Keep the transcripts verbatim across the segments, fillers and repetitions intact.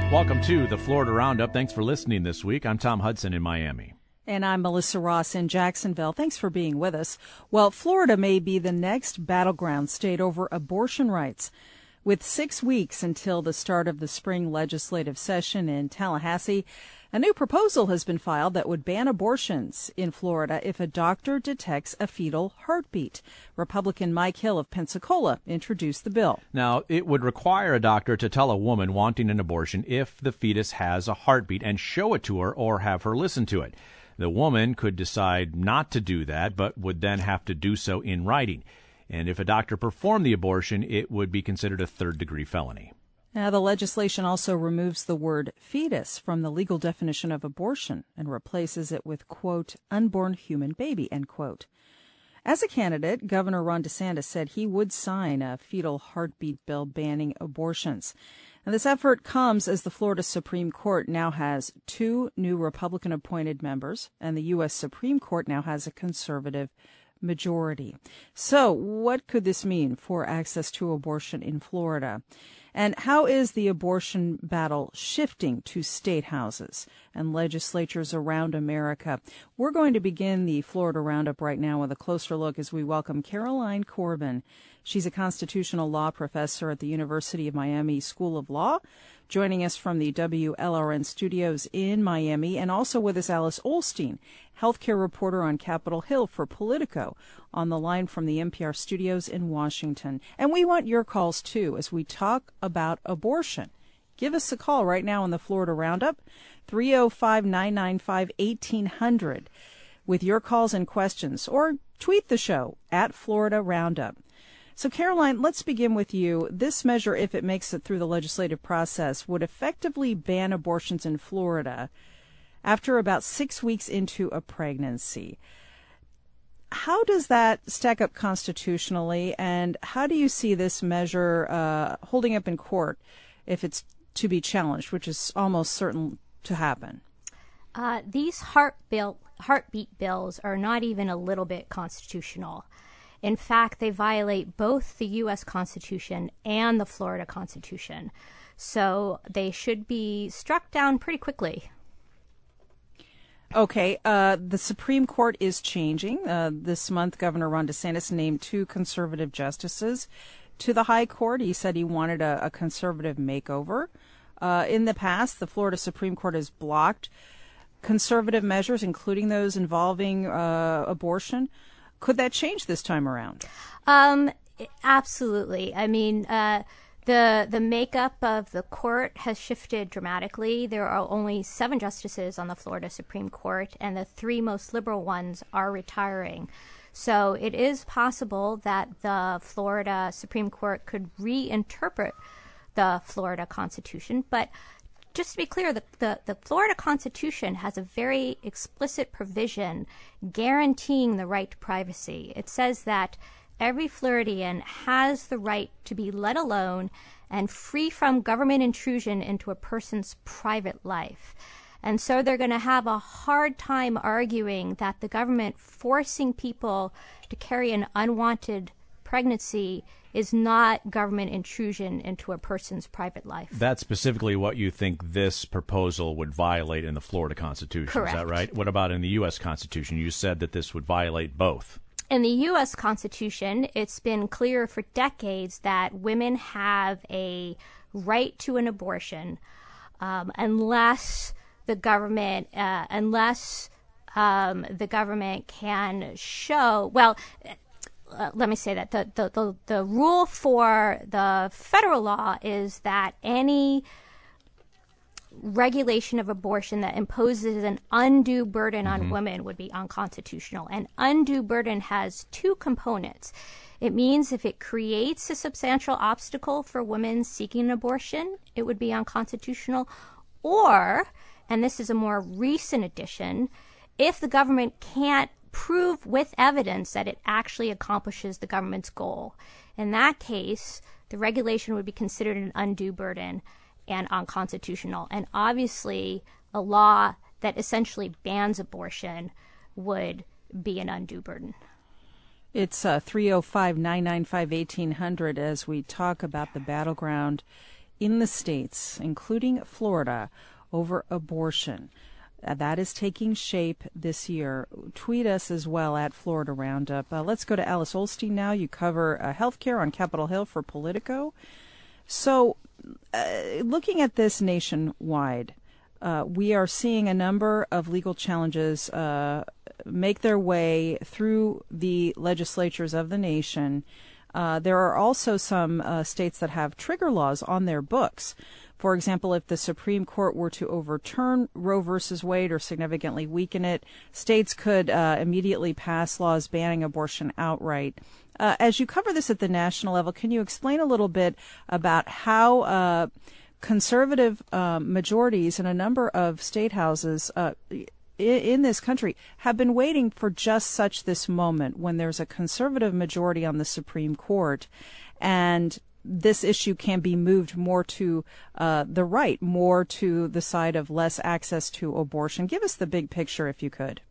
Welcome to the Florida Roundup. Thanks for listening this week. I'm Tom Hudson in Miami. And I'm Melissa Ross in Jacksonville. Thanks for being with us. Well, Florida may be the next battleground state over abortion rights. With six weeks until the start of the spring legislative session in Tallahassee, a new proposal has been filed that would ban abortions in Florida if a doctor detects a fetal heartbeat. Republican Mike Hill of Pensacola introduced the bill. Now, it would require a doctor to tell a woman wanting an abortion if the fetus has a heartbeat and show it to her or have her listen to it. The woman could decide not to do that, but would then have to do so in writing. And if a doctor performed the abortion, it would be considered a third-degree felony. Now, the legislation also removes the word fetus from the legal definition of abortion and replaces it with, quote, unborn human baby, end quote. As a candidate, Governor Ron DeSantis said he would sign a fetal heartbeat bill banning abortions. And this effort comes as the Florida Supreme Court now has two new Republican-appointed members, and the U S Supreme Court now has a conservative majority. So what could this mean for access to abortion in Florida? And how is the abortion battle shifting to state houses and legislatures around America? We're going to begin the Florida Roundup right now with a closer look as we welcome Caroline Corbin. She's a constitutional law professor at the University of Miami School of Law, joining us from the W L R N studios in Miami, and also with us Alice Ollstein, healthcare reporter on Capitol Hill for Politico, on the line from the N P R studios in Washington. And we want your calls, too, as we talk about abortion. Give us a call right now on the Florida Roundup, three oh five, nine nine five, eighteen hundred, with your calls and questions, or tweet the show at Florida Roundup. So, Caroline, let's begin with you. This measure, if it makes it through the legislative process, would effectively ban abortions in Florida after about six weeks into a pregnancy. How does that stack up constitutionally, and how do you see this measure uh, holding up in court if it's to be challenged, which is almost certain to happen? Uh, these heart bill, heartbeat bills are not even a little bit constitutional. In fact, they violate both the U S Constitution and the Florida Constitution. So they should be struck down pretty quickly. Okay, uh, the Supreme Court is changing. Uh, this month, Governor Ron DeSantis named two conservative justices to the high court. He said he wanted a, a conservative makeover. Uh, in the past, the Florida Supreme Court has blocked conservative measures, including those involving uh, abortion. Could that change this time around? Um, absolutely. I mean, uh, the the makeup of the court has shifted dramatically. There are only seven justices on the Florida Supreme Court, and the three most liberal ones are retiring. So it is possible that the Florida Supreme Court could reinterpret the Florida Constitution, but just to be clear, the, the, the Florida Constitution has a very explicit provision guaranteeing the right to privacy. It says that every Floridian has the right to be let alone and free from government intrusion into a person's private life. And so they're going to have a hard time arguing that the government forcing people to carry an unwanted pregnancy is not government intrusion into a person's private life. That's specifically what you think this proposal would violate in the Florida Constitution. Correct. Is that right? What about in the U S Constitution? You said that this would violate both. In the U S Constitution, it's been clear for decades that women have a right to an abortion um, unless the government, uh, unless um, the government can show, well, Uh, let me say that the, the, the, the rule for the federal law is that any regulation of abortion that imposes an undue burden on mm-hmm. women would be unconstitutional. And undue burden has two components. It means if it creates a substantial obstacle for women seeking an abortion, it would be unconstitutional. Or, and this is a more recent addition, if the government can't prove with evidence that it actually accomplishes the government's goal. In that case, the regulation would be considered an undue burden and unconstitutional. And obviously, a law that essentially bans abortion would be an undue burden. It's uh, three oh five, nine nine five, eighteen hundred as we talk about the battleground in the states, including Florida, over abortion. Uh, that is taking shape this year. Tweet us as well at Florida Roundup. Uh, let's go to Alice Ollstein now. You cover uh, healthcare on Capitol Hill for Politico. So, uh, looking at this nationwide, uh, we are seeing a number of legal challenges uh, make their way through the legislatures of the nation. Uh, there are also some uh, states that have trigger laws on their books. For example, if the Supreme Court were to overturn Roe versus Wade or significantly weaken it, states could uh, immediately pass laws banning abortion outright. Uh, as you cover this at the national level, can you explain a little bit about how uh, conservative uh, majorities in a number of state houses uh, in this country have been waiting for just such this moment when there's a conservative majority on the Supreme Court and this issue can be moved more to uh, the right, more to the side of less access to abortion? Give us the big picture, if you could.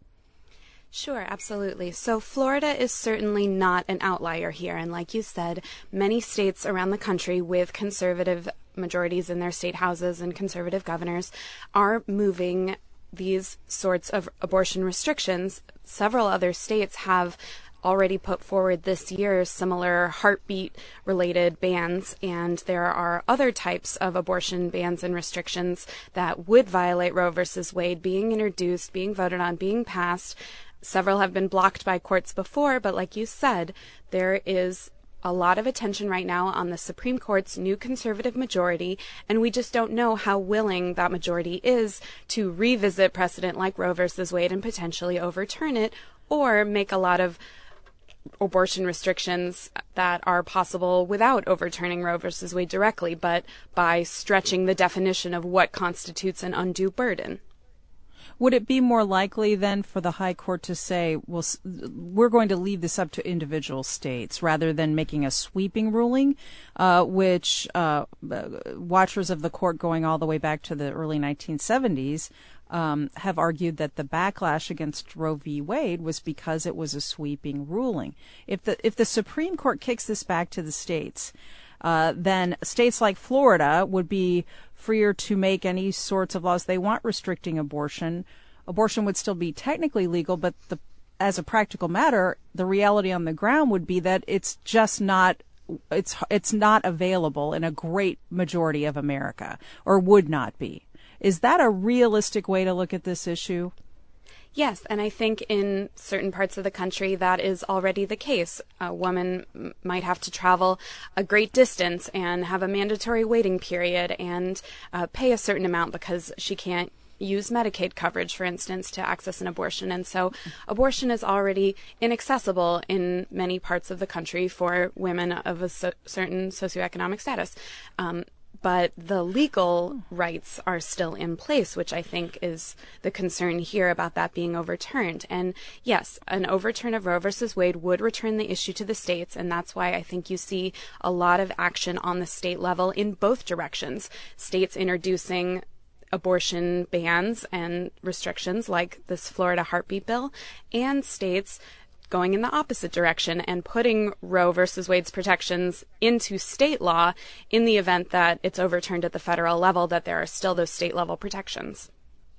Sure, absolutely. So Florida is certainly not an outlier here. And like you said, many states around the country with conservative majorities in their state houses and conservative governors are moving these sorts of abortion restrictions. Several other states have already put forward this year similar heartbeat-related bans, and there are other types of abortion bans and restrictions that would violate Roe versus Wade being introduced, being voted on, being passed. Several have been blocked by courts before, but like you said, there is a lot of attention right now on the Supreme Court's new conservative majority, and we just don't know how willing that majority is to revisit precedent like Roe versus Wade and potentially overturn it, or make a lot of abortion restrictions that are possible without overturning Roe versus Wade directly, but by stretching the definition of what constitutes an undue burden. Would it be more likely then for the high court to say, well, we're going to leave this up to individual states rather than making a sweeping ruling, uh, which uh, watchers of the court going all the way back to the early nineteen seventies um, have argued that the backlash against Roe v. Wade was because it was a sweeping ruling. If the if the Supreme Court kicks this back to the states, uh, then states like Florida would be freer to make any sorts of laws they want restricting abortion. Abortion would still be technically legal, but the, as a practical matter, the reality on the ground would be that it's just not it's it's not available in a great majority of America, or would not be. Is that a realistic way to look at this issue? Yes, and I think in certain parts of the country that is already the case. A woman m- might have to travel a great distance and have a mandatory waiting period and uh, pay a certain amount because she can't use Medicaid coverage, for instance, to access an abortion. And so abortion is already inaccessible in many parts of the country for women of a so- certain socioeconomic status. Um, But the legal rights are still in place, which I think is the concern here about that being overturned. And yes, an overturn of Roe versus Wade would return the issue to the states, and that's why I think you see a lot of action on the state level in both directions. States introducing abortion bans and restrictions like this Florida heartbeat bill, and states going in the opposite direction and putting Roe versus Wade's protections into state law in the event that it's overturned at the federal level, that there are still those state level protections.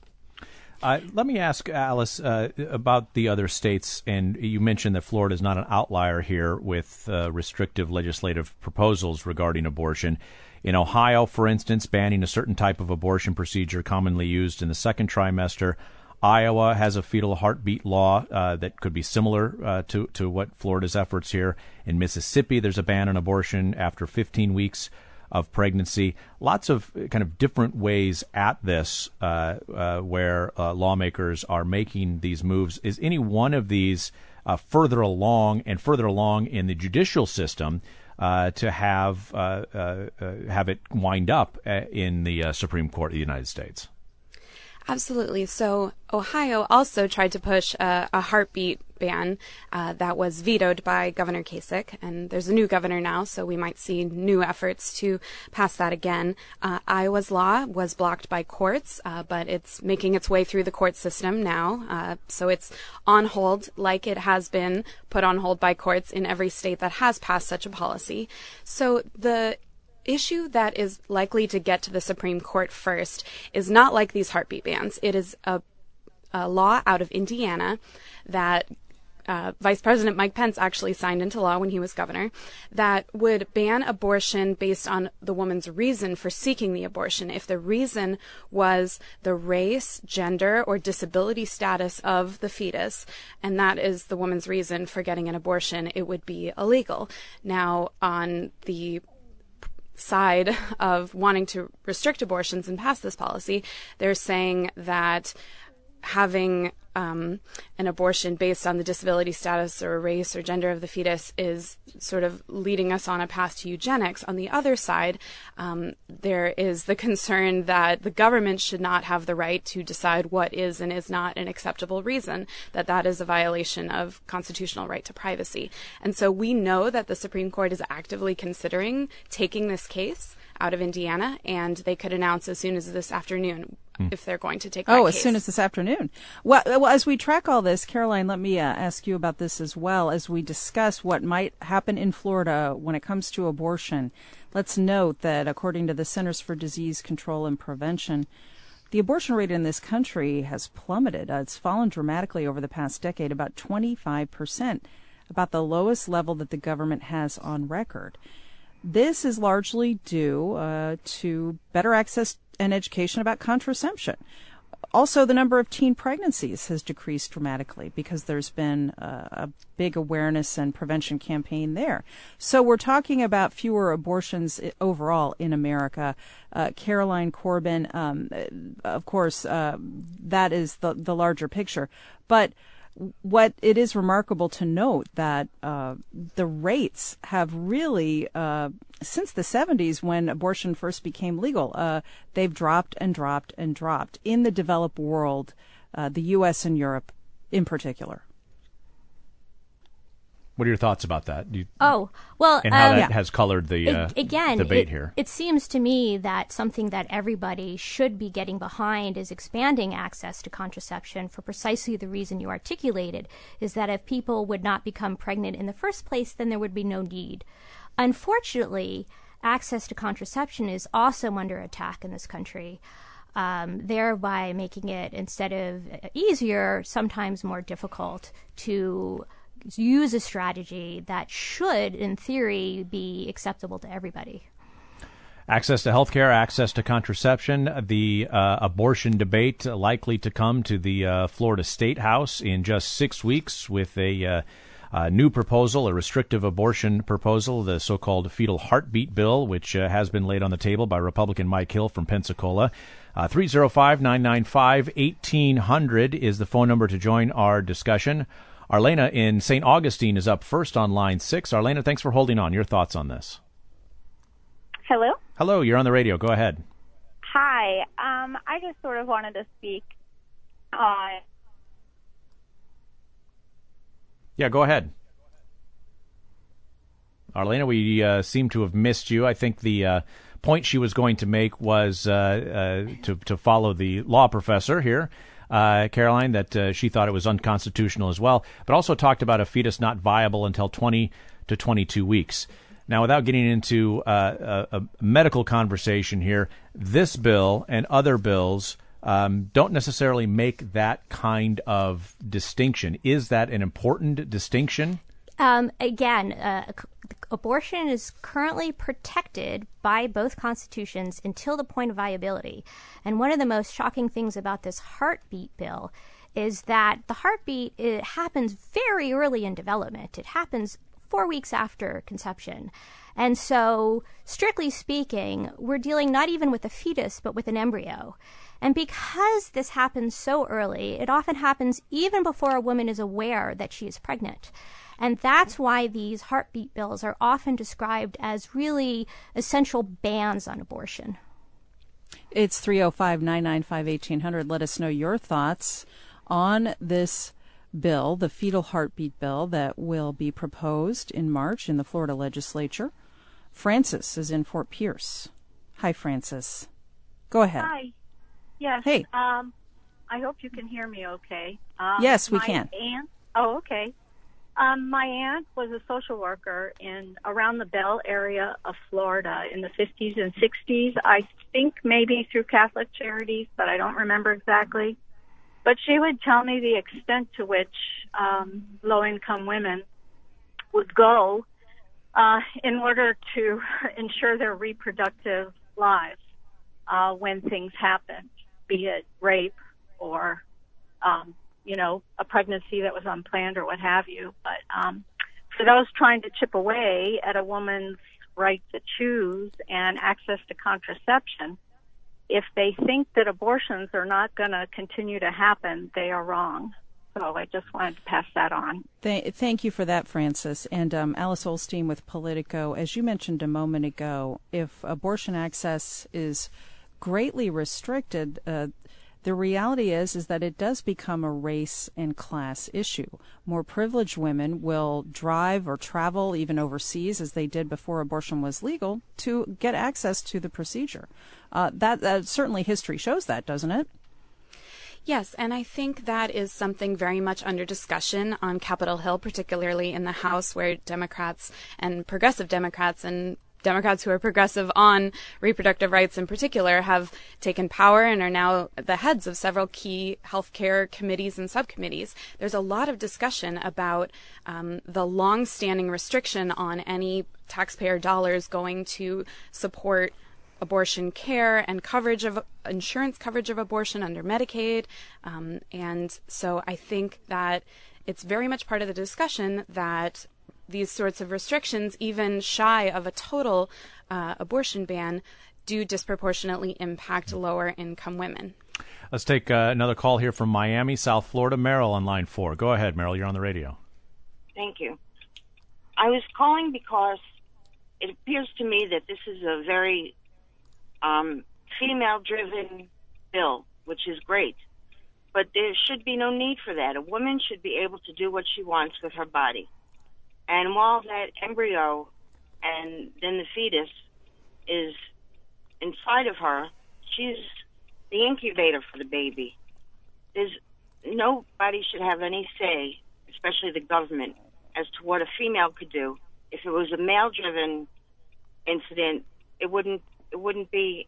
Uh, let me ask Alice uh, about the other states, and you mentioned that Florida is not an outlier here with uh, restrictive legislative proposals regarding abortion. In Ohio, for instance, banning a certain type of abortion procedure commonly used in the second trimester. Iowa has a fetal heartbeat law uh, that could be similar uh, to, to what Florida's efforts here. In Mississippi, there's a ban on abortion after fifteen weeks of pregnancy. Lots of kind of different ways at this uh, uh, where uh, lawmakers are making these moves. Is any one of these uh, further along and further along in the judicial system uh, to have, uh, uh, uh, have it wind up uh, in the uh, Supreme Court of the United States? Absolutely. So Ohio also tried to push a, a heartbeat ban uh, that was vetoed by Governor Kasich, and there's a new governor now, so we might see new efforts to pass that again. Uh, Iowa's law was blocked by courts, uh, but it's making its way through the court system now, uh, so it's on hold like it has been put on hold by courts in every state that has passed such a policy. So the issue that is likely to get to the Supreme Court first is not like these heartbeat bans. It is a, a law out of Indiana that Uh, Vice President Mike Pence actually signed into law when he was governor, that would ban abortion based on the woman's reason for seeking the abortion. If the reason was the race, gender, or disability status of the fetus, and that is the woman's reason for getting an abortion, it would be illegal. Now, on the side of wanting to restrict abortions and pass this policy, they're saying that having um, an abortion based on the disability status or race or gender of the fetus is sort of leading us on a path to eugenics. On the other side, um, there is the concern that the government should not have the right to decide what is and is not an acceptable reason, that that is a violation of constitutional right to privacy. And so we know that the Supreme Court is actively considering taking this case out of Indiana, and they could announce as soon as this afternoon if they're going to take that Oh, case. as soon as this afternoon. Well, well, as we track all this, Caroline, let me uh, ask you about this as well. As we discuss what might happen in Florida when it comes to abortion, let's note that according to the Centers for Disease Control and Prevention, the abortion rate in this country has plummeted. Uh, it's fallen dramatically over the past decade, about twenty-five percent, about the lowest level that the government has on record. This is largely due uh, to better access and education about contraception. Also, the number of teen pregnancies has decreased dramatically because there's been uh, a big awareness and prevention campaign there. So we're talking about fewer abortions overall in America. Uh, Caroline Corbin, um, of course, uh, that is the, the larger picture. But what it is remarkable to note that uh, the rates have really, uh, since the seventies when abortion first became legal, uh, they've dropped and dropped and dropped in the developed world, uh, the U S and Europe in particular. What are your thoughts about that? Do you, oh, well, and how um, that yeah. has colored the uh, again, debate it, here. It seems to me that something that everybody should be getting behind is expanding access to contraception for precisely the reason you articulated, is that if people would not become pregnant in the first place, then there would be no need. Unfortunately, access to contraception is also under attack in this country, um, thereby making it, instead of easier, sometimes more difficult to use a strategy that should, in theory, be acceptable to everybody. Access to health care, access to contraception, the uh, abortion debate likely to come to the uh, Florida State House in just six weeks with a, uh, a new proposal, a restrictive abortion proposal, the so-called fetal heartbeat bill, which uh, has been laid on the table by Republican Mike Hill from Pensacola. Uh, three oh five, nine nine five, eighteen hundred is the phone number to join our discussion. Arlena in Saint Augustine is up first on line six. Arlena, thanks for holding on. Your thoughts on this? Hello? Hello, you're on the radio. Go ahead. Hi. Um, I just sort of wanted to speak on... Yeah, go ahead. Arlena, we uh, seem to have missed you. I think the uh, point she was going to make was uh, uh, to, to follow the law professor here. Uh, Caroline, that uh, she thought it was unconstitutional as well, but also talked about a fetus not viable until twenty to twenty-two weeks. Now, without getting into uh, a, a medical conversation here, this bill and other bills um, don't necessarily make that kind of distinction. Is that an important distinction? Um, again, uh, abortion is currently protected by both constitutions until the point of viability. And one of the most shocking things about this heartbeat bill is that the heartbeat, it happens very early in development. It happens four weeks after conception. And so, strictly speaking, we're dealing not even with a fetus, but with an embryo. And because this happens so early, it often happens even before a woman is aware that she is pregnant. And that's why these heartbeat bills are often described as really essential bans on abortion. It's three oh five, nine nine five, eighteen hundred. Let us know your thoughts on this bill, the fetal heartbeat bill that will be proposed in March in the Florida legislature. Francis is in Fort Pierce. Hi, Francis. Go ahead. Hi. Yes. Hey. Um, I hope you can hear me okay. Um, yes, we my can. Aunt, oh, okay. Um, my aunt was a social worker in around the Bell area of Florida in the fifties and sixties. I think maybe through Catholic Charities, but I don't remember exactly. But she would tell me the extent to which um, low-income women would go uh, in order to ensure their reproductive lives uh, when things happen, be it rape or um, you know, a pregnancy that was unplanned or what have you. But um, for those trying to chip away at a woman's right to choose and access to contraception, if they think that abortions are not going to continue to happen, they are wrong. So I just wanted to pass that on. Th- thank you for that, Frances. And um, Alice Ollstein with Politico, as you mentioned a moment ago, if abortion access is greatly restricted, uh, the reality is is that it does become a race and class issue. More privileged women will drive or travel even overseas, as they did before abortion was legal, to get access to the procedure. Uh, that, that certainly history shows that, doesn't it? Yes, and I think that is something very much under discussion on Capitol Hill, particularly in the House, where Democrats and progressive Democrats and Democrats who are progressive on reproductive rights in particular have taken power and are now the heads of several key healthcare committees and subcommittees. There's a lot of discussion about um, the long-standing restriction on any taxpayer dollars going to support abortion care and coverage of insurance coverage of abortion under Medicaid. Um, and so I think that it's very much part of the discussion that these sorts of restrictions, even shy of a total uh, abortion ban, do disproportionately impact lower income women. Let's take uh, another call here from Miami, South Florida. Meryl on line four. Go ahead, Meryl. You're on the radio. Thank you. I was calling because it appears to me that this is a very um, female-driven bill, which is great. But there should be no need for that. A woman should be able to do what she wants with her body. And while that embryo and then the fetus is inside of her, she's the incubator for the baby. There's nobody should have any say, especially the government, as to what a female could do. If it was a male-driven incident, it wouldn't it wouldn't be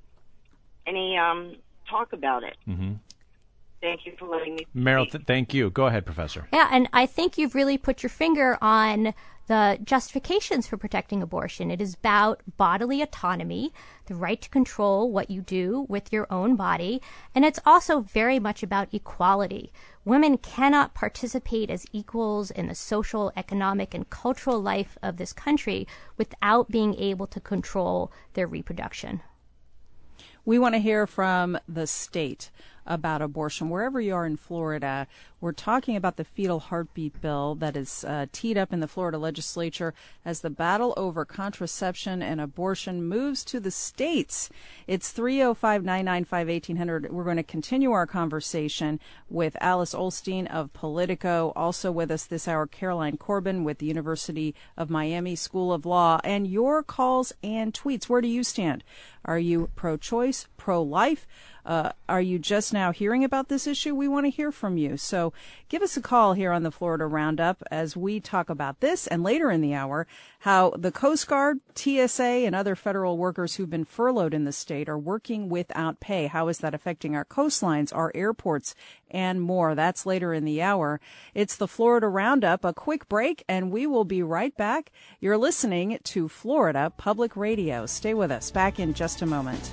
any um, talk about it. Mm-hmm. Thank you for letting me Meryl, th- thank you. Go ahead, Professor. Yeah, and I think you've really put your finger on the justifications for protecting abortion. It is about bodily autonomy, the right to control what you do with your own body, and it's also very much about equality. Women cannot participate as equals in the social, economic, and cultural life of this country without being able to control their reproduction. We want to hear from the state about abortion. Wherever you are in Florida, we're talking about the fetal heartbeat bill that is uh, teed up in the Florida legislature as the battle over contraception and abortion moves to the states. It's three oh five, nine nine five, eighteen hundred. We're going to continue our conversation with Alice Ollstein of Politico. Also with us this hour, Caroline Corbin with the University of Miami School of Law. And your calls and tweets. Where do you stand? Are you pro-choice, pro-life? Uh, are you just now hearing about this issue? We want to hear from you. So give us a call here on the Florida Roundup as we talk about this and later in the hour how the Coast Guard, T S A, and other federal workers who've been furloughed in the state are working without pay. How is that affecting our coastlines, our airports, and more? That's later in the hour. It's the Florida Roundup, a quick break, and we will be right back. You're listening to Florida Public Radio. Stay with us. Back in just a moment.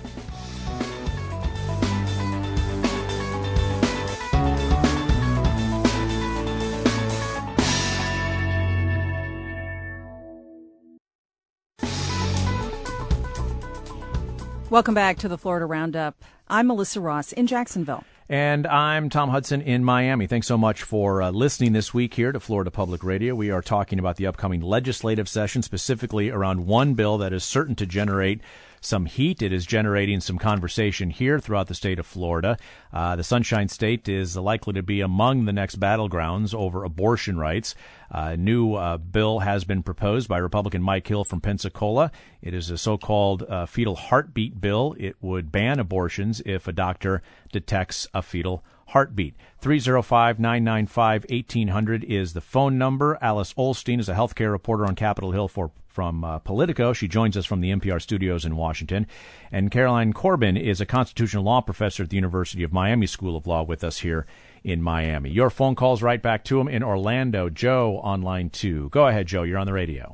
Welcome back to the Florida Roundup. I'm Melissa Ross in Jacksonville. And I'm Tom Hudson in Miami. Thanks so much for uh, listening this week here to Florida Public Radio. We are talking about the upcoming legislative session, specifically around one bill that is certain to generate some heat. It is generating some conversation here throughout the state of Florida. Uh, the Sunshine State is likely to be among the next battlegrounds over abortion rights. A new uh, bill has been proposed by Republican Mike Hill from Pensacola. It is a so-called uh, fetal heartbeat bill. It would ban abortions if a doctor detects a fetal heartbeat. three oh five, nine nine five, eighteen hundred is the phone number. Alice Ollstein is a healthcare reporter on Capitol Hill for from uh, Politico. She joins us from the N P R studios in Washington. And Caroline Corbin is a constitutional law professor at the University of Miami School of Law with us here in Miami. Your phone calls right back to him in Orlando. Joe on line two. Go ahead, Joe. You're on the radio.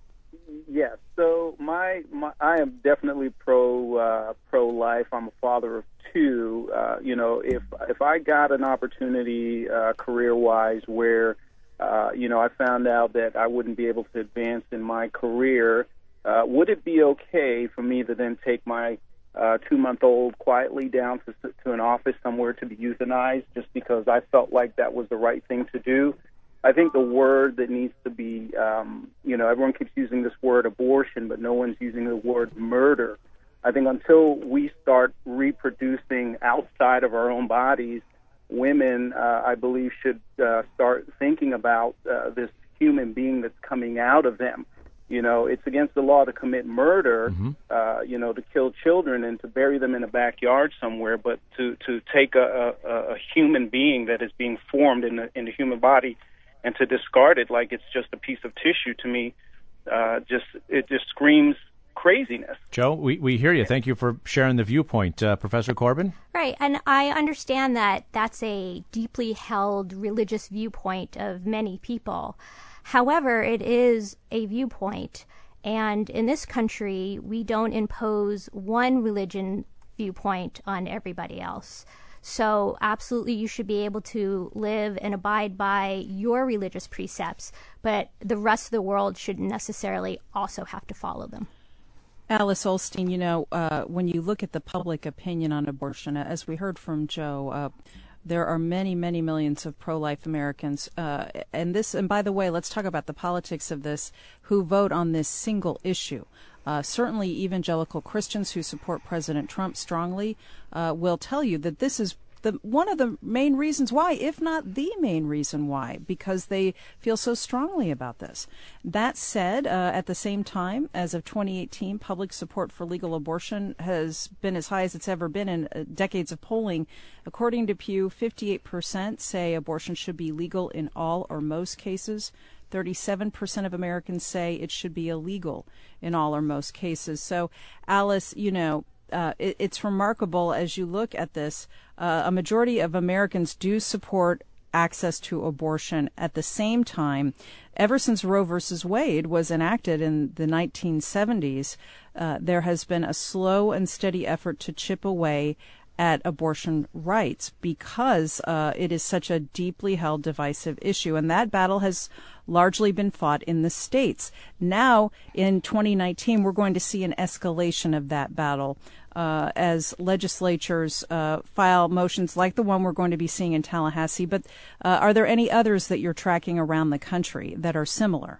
Yes. So my, my I am definitely pro uh, pro life. I'm a father of two. Uh, you know, if if I got an opportunity uh, career wise where uh, you know I found out that I wouldn't be able to advance in my career, uh, would it be okay for me to then take my uh, two month old quietly down to to an office somewhere to be euthanized just because I felt like that was the right thing to do? I think the word that needs to be, um, you know, everyone keeps using this word abortion, but no one's using the word murder. I think until we start reproducing outside of our own bodies, women, uh, I believe, should uh, start thinking about uh, this human being that's coming out of them. You know, it's against the law to commit murder, mm-hmm. uh, you know, to kill children and to bury them in a backyard somewhere, but to, to take a, a, a human being that is being formed in the, in the human body and to discard it like it's just a piece of tissue, to me, uh, just it just screams craziness. Joe, we, we hear you. Thank you for sharing the viewpoint. Uh, Professor Corbin? Right, and I understand that that's a deeply held religious viewpoint of many people. However, it is a viewpoint, and in this country, we don't impose one religion viewpoint on everybody else. So absolutely, you should be able to live and abide by your religious precepts, but the rest of the world shouldn't necessarily also have to follow them. Alice Ollstein, you know, uh, when you look at the public opinion on abortion, as we heard from Joe, uh, there are many, many millions of pro-life Americans, uh, and this. And by the way, let's talk about the politics of this, who vote on this single issue. Uh, certainly, evangelical Christians who support President Trump strongly uh, will tell you that this is the one of the main reasons why, if not the main reason why, because they feel so strongly about this. That said, uh, at the same time, as of twenty eighteen, public support for legal abortion has been as high as it's ever been in uh, decades of polling. According to Pew, fifty-eight percent say abortion should be legal in all or most cases. thirty-seven percent of Americans say it should be illegal in all or most cases. So, Alice, you know, uh, it, it's remarkable as you look at this. Uh, a majority of Americans do support access to abortion. At the same time, ever since Roe versus Wade was enacted in the nineteen seventies, uh, there has been a slow and steady effort to chip away at abortion rights because uh, it is such a deeply held divisive issue. And that battle has largely been fought in the states. Now, in twenty nineteen, we're going to see an escalation of that battle uh, as legislatures uh, file motions like the one we're going to be seeing in Tallahassee. But uh, are there any others that you're tracking around the country that are similar?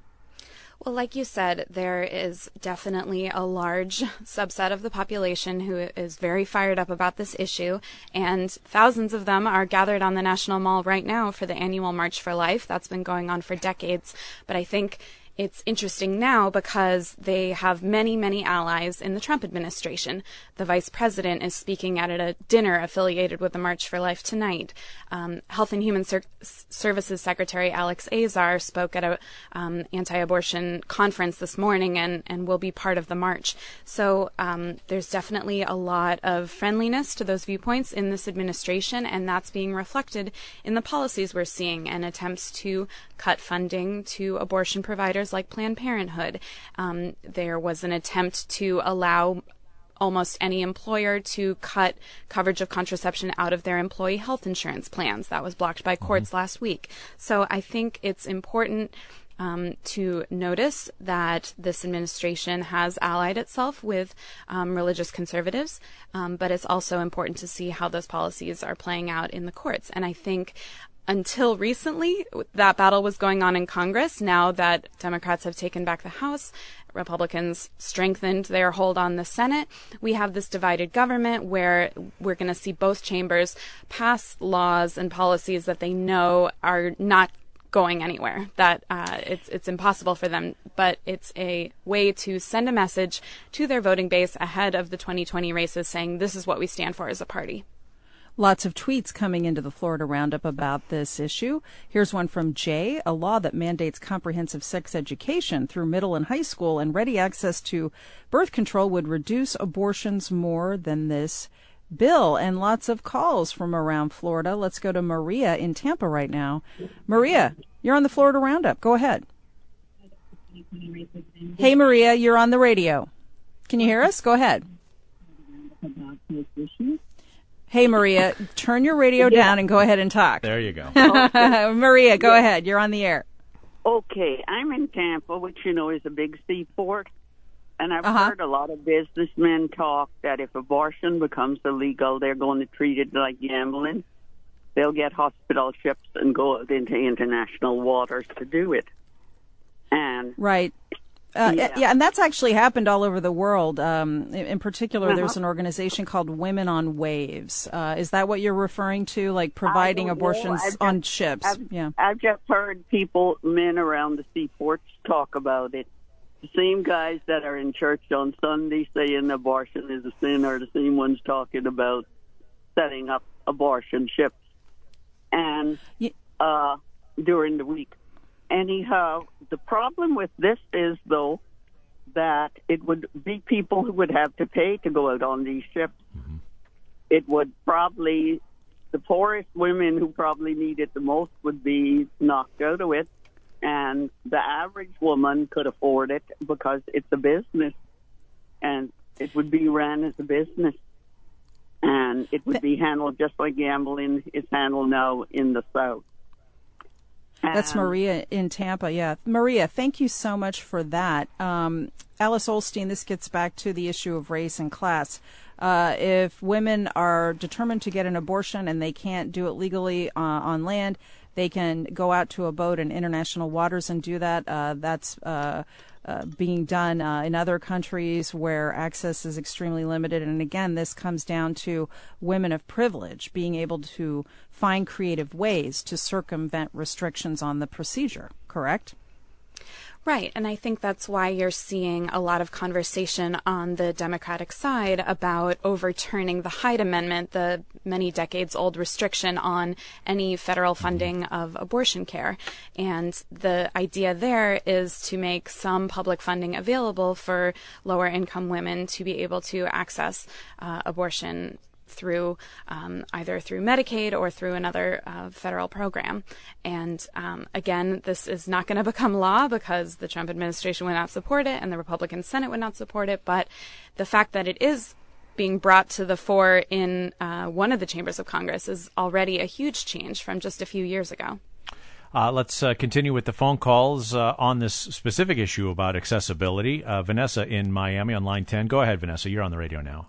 Well, like you said, there is definitely a large subset of the population who is very fired up about this issue, and thousands of them are gathered on the National Mall right now for the annual March for Life. That's been going on for decades, but I think it's interesting now because they have many, many allies in the Trump administration. The vice president is speaking at a dinner affiliated with the March for Life tonight. Um, Health and Human Ser- Services Secretary Alex Azar spoke at a um, anti-abortion conference this morning and, and will be part of the march. So um, there's definitely a lot of friendliness to those viewpoints in this administration, and that's being reflected in the policies we're seeing and attempts to cut funding to abortion providers like Planned Parenthood. Um, there was an attempt to allow almost any employer to cut coverage of contraception out of their employee health insurance plans. That was blocked by courts mm-hmm. last week. So I think it's important um, to notice that this administration has allied itself with um, religious conservatives, um, but it's also important to see how those policies are playing out in the courts. And I think until recently, that battle was going on in Congress. Now that Democrats have taken back the House, Republicans strengthened their hold on the Senate, we have this divided government where we're going to see both chambers pass laws and policies that they know are not going anywhere, that uh, it's it's impossible for them, but it's a way to send a message to their voting base ahead of the twenty twenty races saying this is what we stand for as a party. Lots of tweets coming into the Florida Roundup about this issue. Here's one from Jay. A law that mandates comprehensive sex education through middle and high school and ready access to birth control would reduce abortions more than this bill. And lots of calls from around Florida. Let's go to Maria in Tampa right now. Maria, you're on the Florida Roundup. Go ahead. Hey, Maria, you're on the radio. Can you hear us? Go ahead. Hey, Maria, turn your radio yeah. down and go ahead and talk. There you go. Okay. Maria, go yeah. ahead. You're on the air. Okay, I'm in Tampa, which, you know, is a big seaport. And I've uh-huh. heard a lot of businessmen talk that if abortion becomes illegal, they're going to treat it like gambling. They'll get hospital ships and go out into international waters to do it. And right. Uh, yeah. yeah, and that's actually happened all over the world. Um, in, in particular, uh-huh. there's an organization called Women on Waves. Uh, is that what you're referring to, like providing abortions just, on ships? I've, yeah. I've just heard people, men around the seaports, talk about it. The same guys that are in church on Sunday saying abortion is a sin are the same ones talking about setting up abortion ships and uh, during the week. Anyhow, the problem with this is, though, that it would be people who would have to pay to go out on these ships. Mm-hmm. It would probably, the poorest women who probably need it the most would be knocked out of it, and the average woman could afford it because it's a business, and it would be ran as a business, and it would be handled just like gambling is handled now in the South. That's Maria in Tampa, yeah. Maria, thank you so much for that. Um, Alice Olstein, this gets back to the issue of race and class. Uh, if women are determined to get an abortion and they can't do it legally uh, on land, they can go out to a boat in international waters and do that. Uh, that's uh, uh, being done uh, in other countries where access is extremely limited. And again, this comes down to women of privilege being able to find creative ways to circumvent restrictions on the procedure, correct? Right, and I think that's why you're seeing a lot of conversation on the Democratic side about overturning the Hyde Amendment, the many decades old restriction on any federal funding of abortion care. And the idea there is to make some public funding available for lower income women to be able to access uh, abortion through um, either through Medicaid or through another uh, federal program. And um, again, this is not going to become law because the Trump administration would not support it and the Republican Senate would not support it. But the fact that it is being brought to the fore in uh, one of the chambers of Congress is already a huge change from just a few years ago. Uh, let's uh, continue with the phone calls uh, on this specific issue about accessibility. Uh, Vanessa in Miami on line ten. Go ahead, Vanessa. You're on the radio now.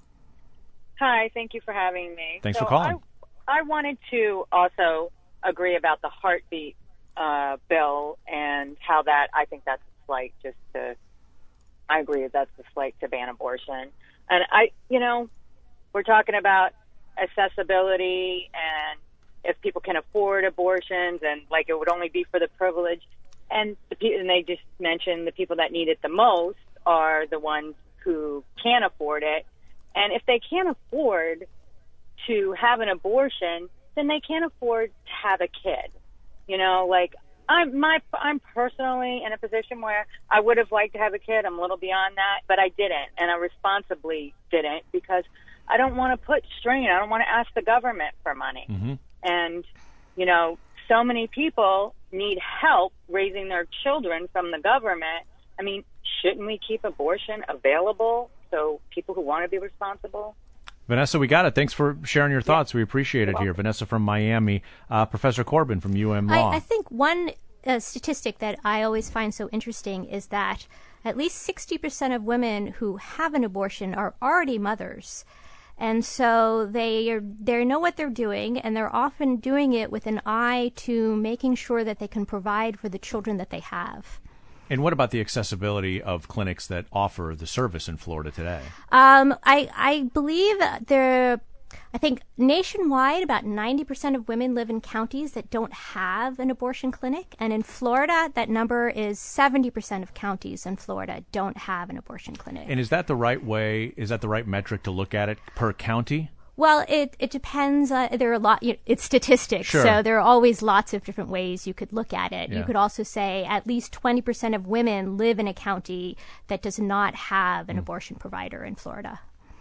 Hi, thank you for having me. Thanks so for calling. I, I wanted to also agree about the heartbeat uh, bill and how that, I think that's a slight just to, I agree that that's a slight to ban abortion. And I, you know, we're talking about accessibility and if people can afford abortions and like it would only be for the privileged. And, the, and they just mentioned the people that need it the most are the ones who can't afford it. And if they can't afford to have an abortion, then they can't afford to have a kid. You know, like I'm my I'm personally in a position where I would have liked to have a kid. I'm a little beyond that, but I didn't, and I responsibly didn't because I don't want to put strain. I don't want to ask the government for money. Mm-hmm. And you know, so many people need help raising their children from the government. I mean, shouldn't we keep abortion available? So people who want to be responsible. Vanessa, we got it. Thanks for sharing your thoughts. We appreciate it here. Vanessa from Miami. Uh, Professor Corbin from U M Law. I, I think one uh, statistic that I always find so interesting is that at least sixty percent of women who have an abortion are already mothers. And so they are, they know what they're doing, and they're often doing it with an eye to making sure that they can provide for the children that they have. And what about the accessibility of clinics that offer the service in Florida today? Um, I, I believe there, I think nationwide, about ninety percent of women live in counties that don't have an abortion clinic. And in Florida, that number is seventy percent of counties in Florida don't have an abortion clinic. And is that the right way, is that the right metric to look at it per county? Well, it, it depends. Uh, there are a lot, you know, it's statistics. Sure. So there are always lots of different ways you could look at it. Yeah. You could also say at least twenty percent of women live in a county that does not have an mm. abortion provider in Florida.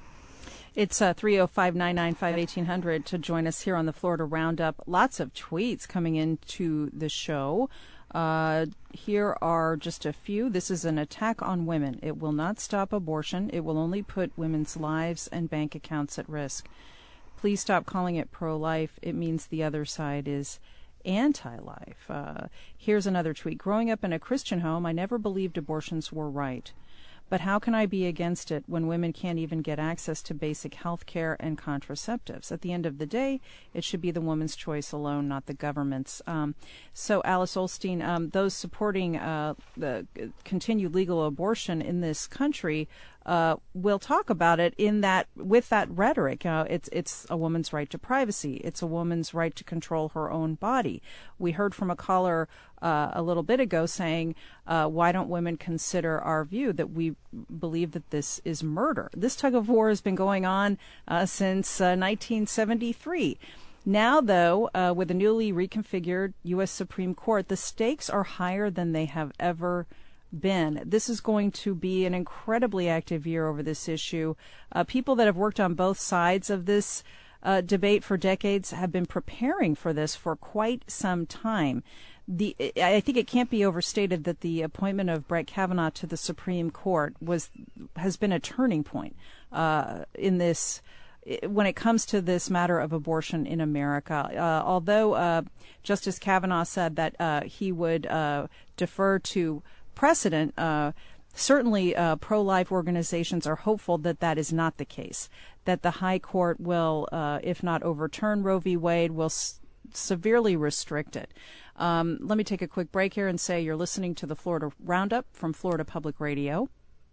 It's uh, three oh five, nine nine five, eighteen hundred to join us here on the Florida Roundup. Lots of tweets coming into the show. Uh, here are just a few. This is an attack on women. It will not stop abortion. It will only put women's lives and bank accounts at risk. Please stop calling it pro-life. It means the other side is anti-life. Uh, here's another tweet. Growing up in a Christian home, I never believed abortions were right. But how can I be against it when women can't even get access to basic health care and contraceptives? At the end of the day, it should be the woman's choice alone, not the government's. Um, so, Alice Ollstein, um, those supporting uh, the continued legal abortion in this country uh, will talk about it in that with that rhetoric. Uh, it's it's a woman's right to privacy. It's a woman's right to control her own body. We heard from a caller uh, a little bit ago saying, uh, why don't women consider our view that we believe that this is murder? This tug of war has been going on uh, since uh, nineteen seventy-three. Now, though, uh, with the newly reconfigured U S Supreme Court, the stakes are higher than they have ever been. This is going to be an incredibly active year over this issue. Uh, people that have worked on both sides of this uh, debate for decades have been preparing for this for quite some time. The I think it can't be overstated that the appointment of Brett Kavanaugh to the Supreme Court was has been a turning point uh, in this when it comes to this matter of abortion in America. Uh, although uh, Justice Kavanaugh said that uh, he would uh, defer to precedent, uh, certainly uh, pro-life organizations are hopeful that that is not the case, that the High Court will, uh, if not overturn Roe v. Wade, will s- severely restrict it. Um, let me take a quick break here and say you're listening to the Florida Roundup from Florida Public Radio.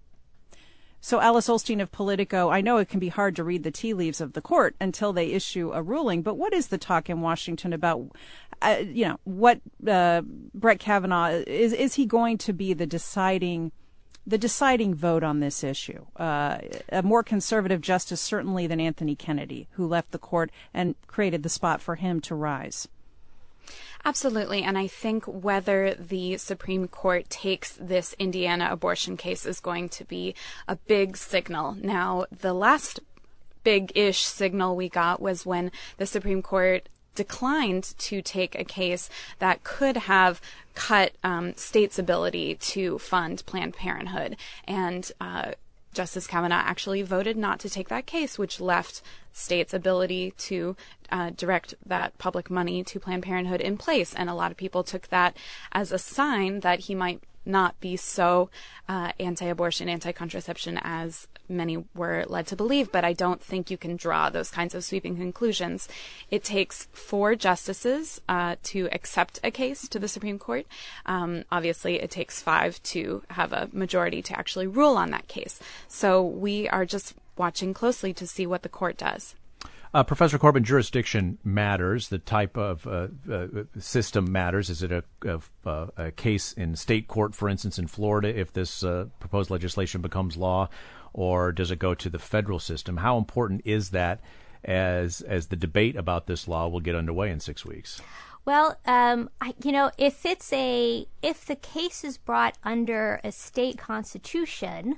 So, Alice Ollstein of Politico, I know it can be hard to read the tea leaves of the court until they issue a ruling, but what is the talk in Washington about, uh, you know, what uh, Brett Kavanaugh, is is he going to be the deciding the deciding vote on this issue? Uh, a more conservative justice, certainly, than Anthony Kennedy, who left the court and created the spot for him to rise. Absolutely. And I think whether the Supreme Court takes this Indiana abortion case is going to be a big signal. Now, the last big-ish signal we got was when the Supreme Court declined to take a case that could have cut um, states' ability to fund Planned Parenthood. And uh, Justice Kavanaugh actually voted not to take that case, which left states' ability to uh, direct that public money to Planned Parenthood in place. And a lot of people took that as a sign that he might not be so uh, anti-abortion, anti-contraception as many were led to believe. But I don't think you can draw those kinds of sweeping conclusions. It takes four justices uh, to accept a case to the Supreme Court. Um, obviously, it takes five to have a majority to actually rule on that case. So we are just watching closely to see what the court does. Uh, Professor Corbin, jurisdiction matters. The type of uh, uh, system matters. Is it a, a, a case in state court, for instance, in Florida, if this uh, proposed legislation becomes law, or does it go to the federal system? How important is that as as the debate about this law will get underway in six weeks? Well, um, I, you know, if it's a if the case is brought under a state constitution,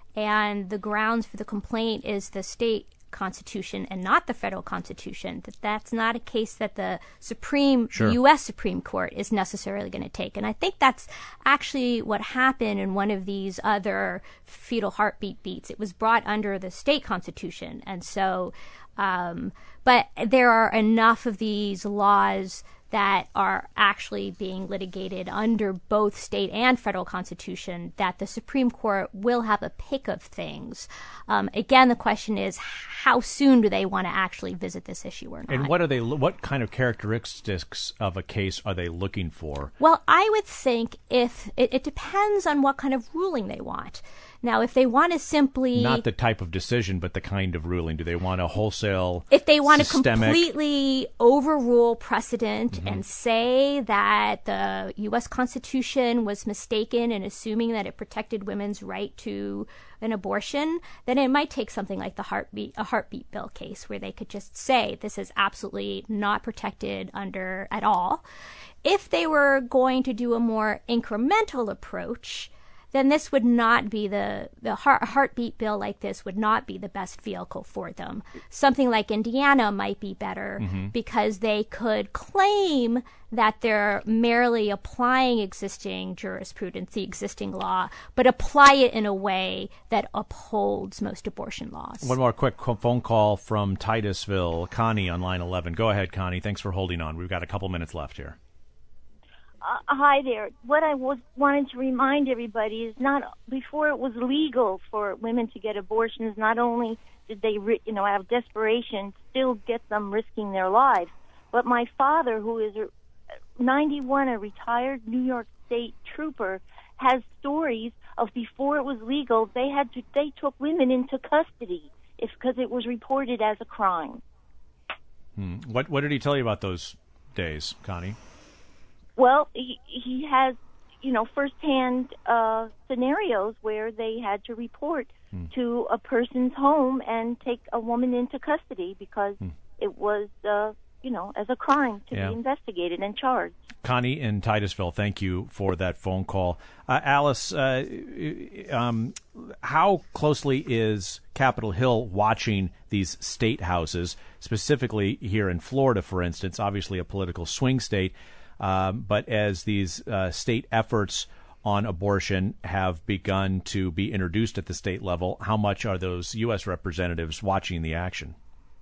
and the grounds for the complaint is the state Constitution and not the federal Constitution, that that's not a case that the Supreme, sure. U S Supreme Court is necessarily going to take. And I think that's actually what happened in one of these other fetal heartbeat beats. It was brought under the state Constitution. And so, um, but there are enough of these laws that are actually being litigated under both state and federal constitution, that the Supreme Court will have a pick of things. Um, again, the question is, how soon do they want to actually visit this issue or not? And what are they? What kind of characteristics of a case are they looking for? Well, I would think if it, it depends on what kind of ruling they want. Now, if they want to simply... Not the type of decision, but the kind of ruling. Do they want a wholesale, If they want systemic... to completely overrule precedent Mm-hmm. and say that the U S Constitution was mistaken in assuming that it protected women's right to an abortion, then it might take something like the heartbeat, a heartbeat bill case, where they could just say this is absolutely not protected under at all. If they were going to do a more incremental approach, then this would not be the, the heart, heartbeat bill like this would not be the best vehicle for them. Something like Indiana might be better mm-hmm. because they could claim that they're merely applying existing jurisprudence, the existing law, but apply it in a way that upholds most abortion laws. One more quick phone call from Titusville. Connie on line eleven. Go ahead, Connie. Thanks for holding on. We've got a couple minutes left here. Uh, hi there. What I was wanted to remind everybody is not before it was legal for women to get abortions. Not only did they, you know, out of desperation, still get them risking their lives, but my father, who is ninety-one, a retired New York State trooper, has stories of before it was legal, they had to they took women into custody if because it was reported as a crime. Hmm. What what did he tell you about those days, Connie? Well, he, he has, you know, firsthand uh, scenarios where they had to report hmm. to a person's home and take a woman into custody because hmm. it was, uh, you know, as a crime to yeah. be investigated and charged. Connie in Titusville, thank you for that phone call. Uh, Alice, uh, um, how closely is Capitol Hill watching these state houses, specifically here in Florida, for instance, obviously a political swing state? Um, but as these uh, state efforts on abortion have begun to be introduced at the state level, how much are those U S representatives watching the action?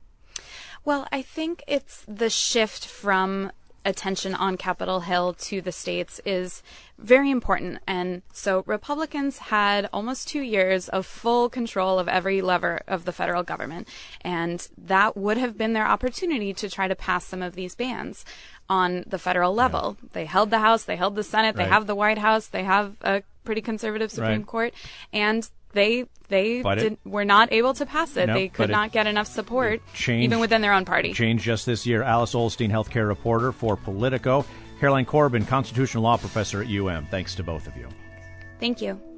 Well, I think it's the shift from attention on Capitol Hill to the states is very important. And so Republicans had almost two years of full control of every lever of the federal government. And that would have been their opportunity to try to pass some of these bans on the federal level. Yeah. They held the House, they held the Senate, they right. have the White House, they have a pretty conservative Supreme right. Court, and they they did, were not able to pass it. Nope, they could not it, get enough support, changed, even within their own party. Changed just this year. Alice Ollstein, healthcare reporter for Politico. Caroline Corbin, constitutional law professor at U M. Thanks to both of you. Thank you.